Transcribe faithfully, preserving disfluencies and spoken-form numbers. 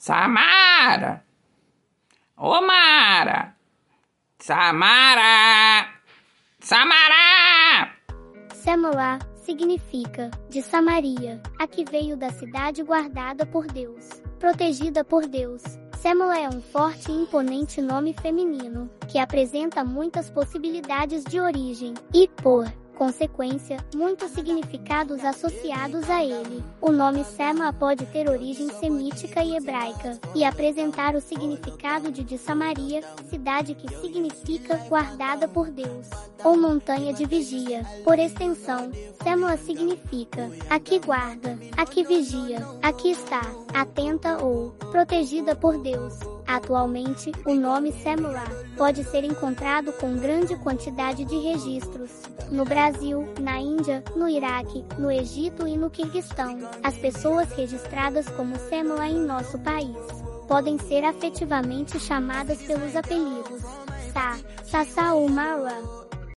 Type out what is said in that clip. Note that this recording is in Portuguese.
Samara! Ô Mara! Samara! Samara! Samara significa de Samaria, a que veio da cidade guardada por Deus, protegida por Deus. Samara é um forte e imponente nome feminino, que apresenta muitas possibilidades de origem, e, por consequência, muitos significados associados a ele. O nome Sama pode ter origem semítica e hebraica, e apresentar o significado de de Samaria, cidade que significa guardada por Deus, ou montanha de vigia. Por extensão, Sama significa aqui guarda, aqui vigia, aqui está, atenta ou protegida por Deus. Atualmente, o nome Samara pode ser encontrado com grande quantidade de registros no Brasil, na Índia, no Iraque, no Egito e no Quirguistão. As pessoas registradas como Samara em nosso país podem ser afetivamente chamadas pelos apelidos Sa, Sassa ou Mara.